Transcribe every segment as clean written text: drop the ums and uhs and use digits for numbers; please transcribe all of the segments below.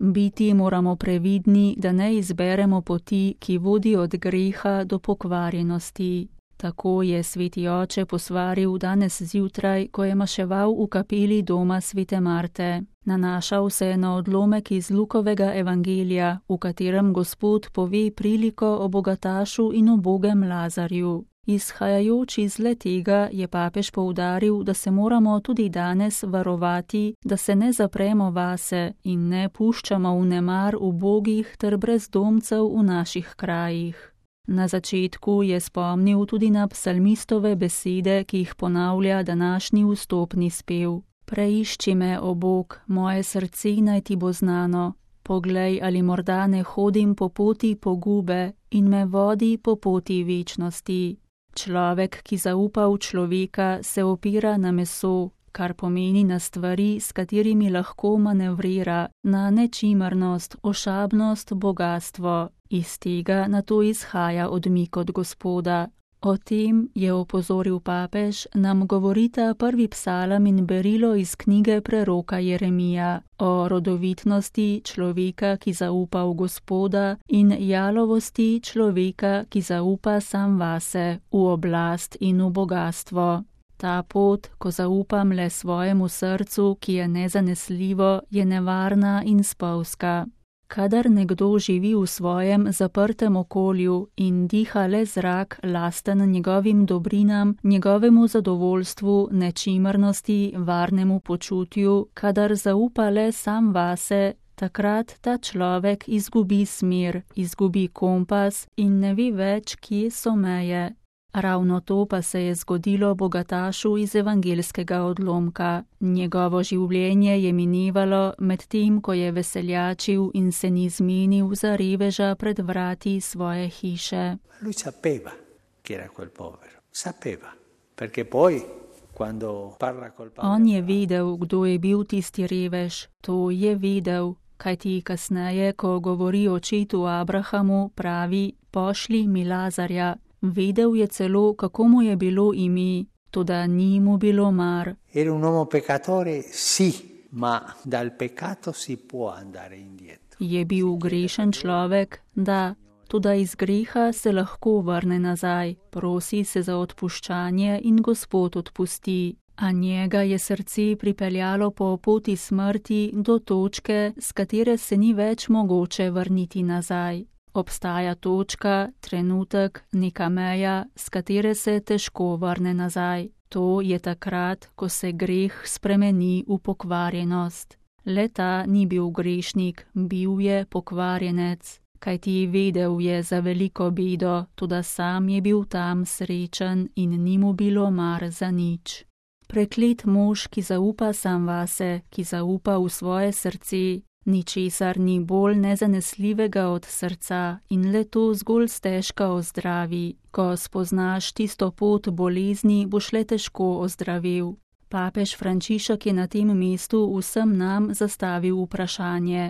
Biti moramo previdni, da ne izberemo poti, ki vodi od greha do pokvarjenosti. Tako je sveti oče posvaril danes zjutraj, ko je maševal v kapeli doma svete Marte. Nanašal se je na odlomek iz Lukovega evangelija, v katerem Gospod pove priliko o bogatašu in ubogem Lazarju. Izhajajoč iz le-tega je papež poudaril, da se moramo tudi danes varovati, da se ne zapremo vase in ne puščamo v nemar ubogih ter brezdomcev v naših krajih. Na začetku je spomnil tudi na psalmistove besede, ki jih ponavlja današnji vstopni spev. Preišči me, o Bog, moje srce naj ti bo znano. Poglej, ali morda ne hodim po poti pogube in me vodi po poti večnosti. Človek, ki zaupa v človeka, se opira na meso, kar pomeni na stvari, s katerimi lahko manevrira, na nečimrnost, ošabnost, bogastvo. Iz tega nato izhaja odmik od Gospoda. O tem, je opozoril papež, nam govorita prvi psalam in berilo iz knjige preroka Jeremija o rodovitnosti človeka, ki zaupa v Gospoda, in jalovosti človeka, ki zaupa sam vase, v oblast in v bogastvo. Ta pot, ko zaupam le svojemu srcu, ki je nezanesljivo, je nevarna in spolzka. Kadar nekdo živi v svojem zaprtem okolju in diha le zrak lasten njegovim dobrinam, njegovemu zadovoljstvu, nečimrnosti, varnemu počutju, kadar zaupa le sam vase, takrat ta človek izgubi smer, izgubi kompas in ne ve več, kje so meje. Ravno to pa se je zgodilo bogatašu iz evangelskega odlomka. Njegovo življenje je minevalo med tem, ko je veseljačil in se ni zmenil za reveža pred vrati svoje hiše. Lui sapeva che era quel povero. Sapeva, perché poi quando parla col padre. On je vedel, kdo je bil tisti revež. To je vedel, kajti kasneje, ko govori očetu Abrahamu, pravi: pošli mi Lazarja. Vedel je celo, kako mu je bilo ime, toda ni mu bilo mar. Era un uomo peccatore, sì, ma dal peccato si può andare indietro. Je bil grešen človek, da, toda iz greha se lahko vrne nazaj, prosi se za odpuščanje in Gospod odpusti. A njega je srce pripeljalo po poti smrti do točke, s katere se ni več mogoče vrniti nazaj. Obstaja točka, trenutek, neka meja, s katere se težko vrne nazaj. To je takrat, ko se greh spremeni v pokvarjenost. Le ta ni bil grešnik, bil je pokvarjenec, kajti vedel je za veliko bedo, toda sam je bil tam srečen in ni mu bilo mar za nič. Preklet mož, ki zaupa sam vase, ki zaupa v svoje srce. Ničesar ni bolj nezanesljivega od srca in le to zgolj stežka ozdravi. Ko spoznaš tisto pot bolezni, boš le težko ozdravel. Papež Frančišek je na tem mestu vsem nam zastavil vprašanje.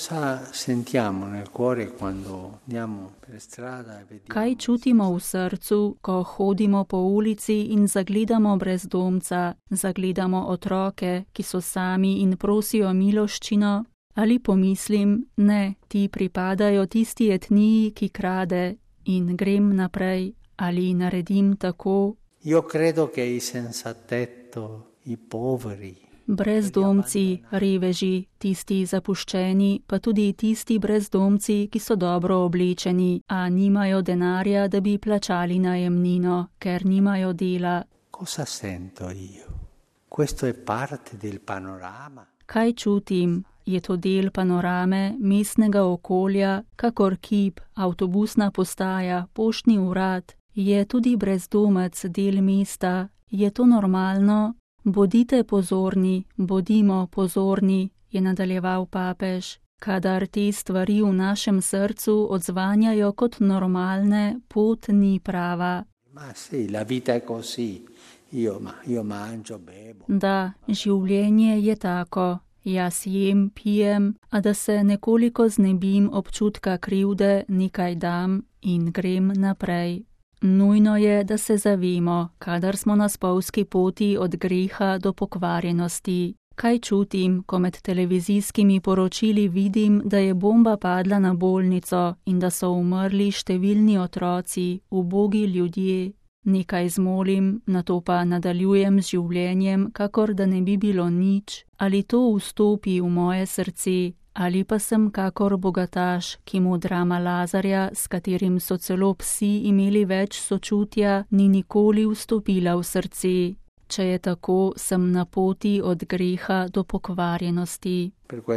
Kaj čutimo v srcu, ko hodimo po ulici in zagledamo brezdomca, zagledamo otroke, ki so sami in prosijo miloščino? Ali pomislim, ne, ti pripadajo tisti etniji, ki krade, in grem naprej, ali naredim tako? Io credo che i senza tetto, i poveri. Brezdomci, reveži, tisti zapuščeni, pa tudi tisti brezdomci, ki so dobro oblečeni, a nimajo denarja, da bi plačali najemnino, ker nimajo dela. Cosa sento io? Questo è parte del panorama. Kaj čutim? Je to del panorame, mestnega okolja, kakor kip, avtobusna postaja, poštni urad? Je tudi brezdomec del mesta? Je to normalno? Bodite pozorni, bodimo pozorni, je nadaljeval papež. Kadar te stvari v našem srcu odzvanjajo kot normalne, pot ni prava. Ma sì, la vita è così. Io mangio, bebo. Da, življenje je tako. Jaz jem, pijem, a da se nekoliko znebim občutka krivde, nekaj dam in grem naprej. Nujno je, da se zavemo, kadar smo na spolzki poti od greha do pokvarjenosti. Kaj čutim, ko med televizijskimi poročili vidim, da je bomba padla na bolnico in da so umrli številni otroci, ubogi ljudje? Nekaj zmolim, nato pa nadaljujem z življenjem, kakor da ne bi bilo nič, ali to vstopi v moje srce, ali pa sem kakor bogataš, ki mu drama Lazarja, s katerim so celo psi imeli več sočutja, ni nikoli vstopila v srce. Če je tako, sem na poti od greha do pokvarjenosti.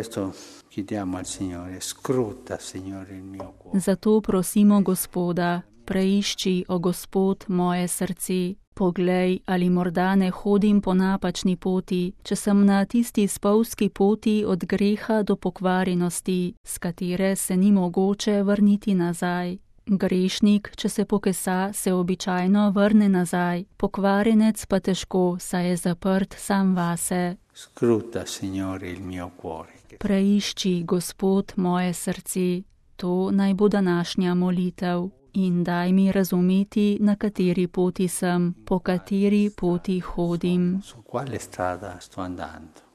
Zato prosimo Gospoda, preišči, o Gospod, moje srce. Poglej, ali morda ne hodim po napačni poti, če sem na tisti spolzki poti od greha do pokvarjenosti, s katere se ni mogoče vrniti nazaj. Grešnik, če se pokesa, se običajno vrne nazaj, pokvarjenec pa težko, saj je zaprt sam vase. Preišči, Gospod, moje srce, to naj bo današnja molitev. In daj mi razumeti, na kateri poti sem, po kateri poti hodim.